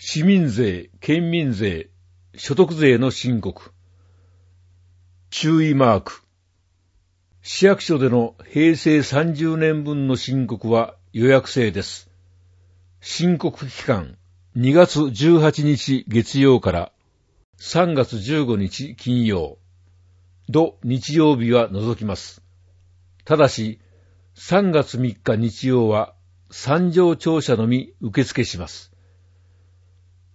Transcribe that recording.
市民税、県民税、所得税の申告。注意マーク。市役所での平成30年分の申告は予約制です。申告期間、2月18日月曜から3月15日金曜。土日曜日は除きます。ただし、3月3日日曜は3条庁舎のみ受付します。